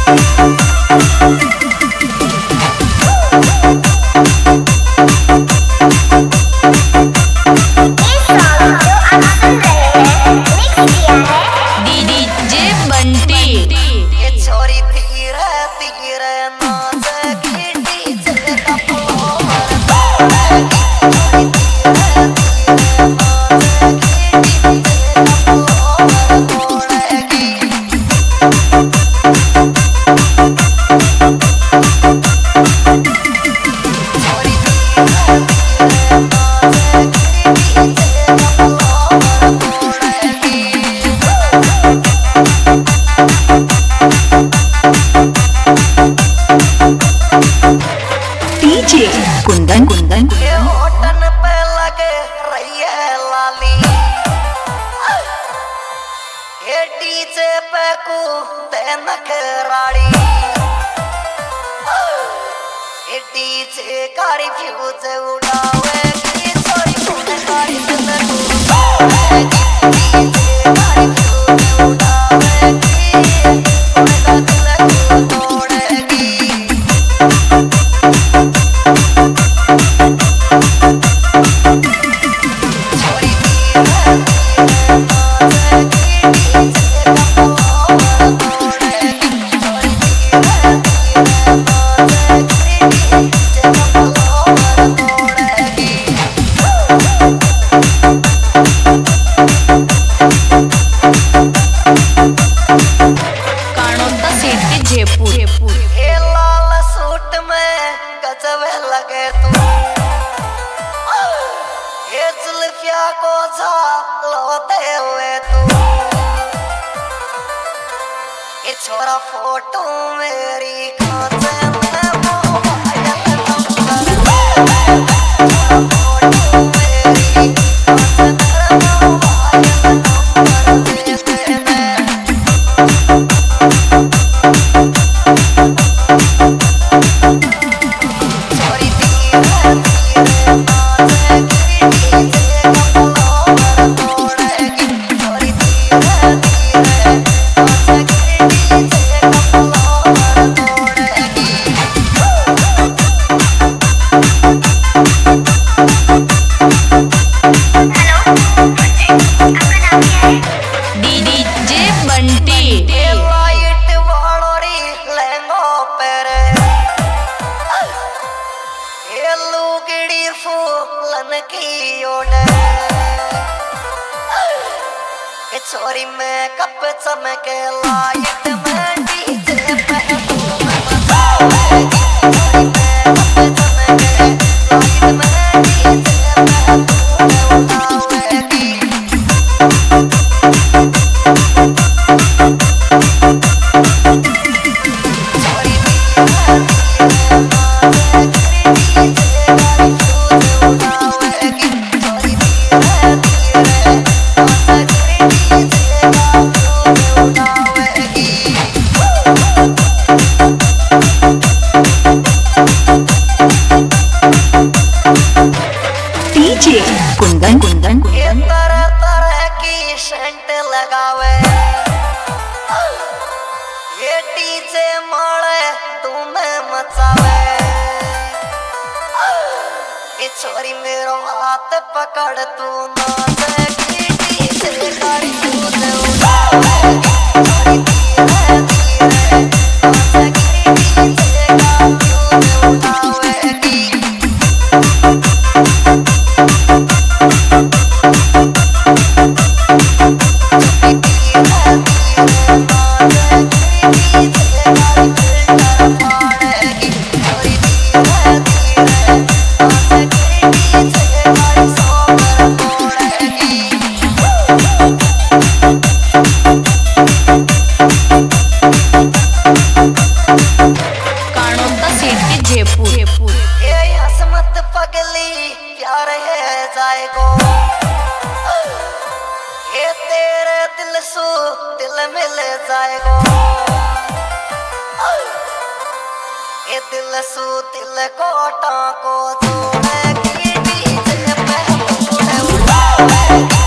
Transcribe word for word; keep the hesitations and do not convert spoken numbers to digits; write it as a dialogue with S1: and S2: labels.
S1: कुंदन कुंदन
S2: ये होटन पे लगे रही है लाली, ये डीजे पे कूदे नखराड़ी, ये डीजे गाड़ी फ्यूज उड़ावेगी, सॉरी तूने गाड़ी दिल उड़ावेगी, डीजे गाड़ी फ्यूज उड़ावेगी, मेरा दिल तोड़ेगी। को झालोते हुए तू, ये छोरा फोटो मेरी खाते में मोबाइल नंबर, छोरा फोटो मेरी खाते में मोबाइल नंबर दे देना। छोरी धीरे धीरे बातें गिरी छोरी में कप चमके लाइट में डीजे पे धूम मचावेगी, छोरी में कप चमके लाइट में डीजे पे धूम उठावेगी। छोरी धीरे धीरे बातें गिरी, डीजे गाड़ी फ्यूज उठावेगी, छोरी धीरे धीरे बातें गिरी,
S1: डीजे कुंदन कुंदन
S2: ये तरह तरह की सेंट लगावे, ये डीजे मारे तुम्हें मचावे, ये छोरी मेरो हाथ पकड़ तू नाचेगी, डीजे गाड़ी फ्यूज उड़ावेगी, छोरी धीरे धीरे नाचेगी, डीजे गाड़ी फ्यूज उड़ावेगी। प्यार है जाएगो, ये तेरे दिल सू दिल मिल जाएगो, ये दिल सू दिल को टाको जोड़ेगी, डीजे पे उड़ावेगी।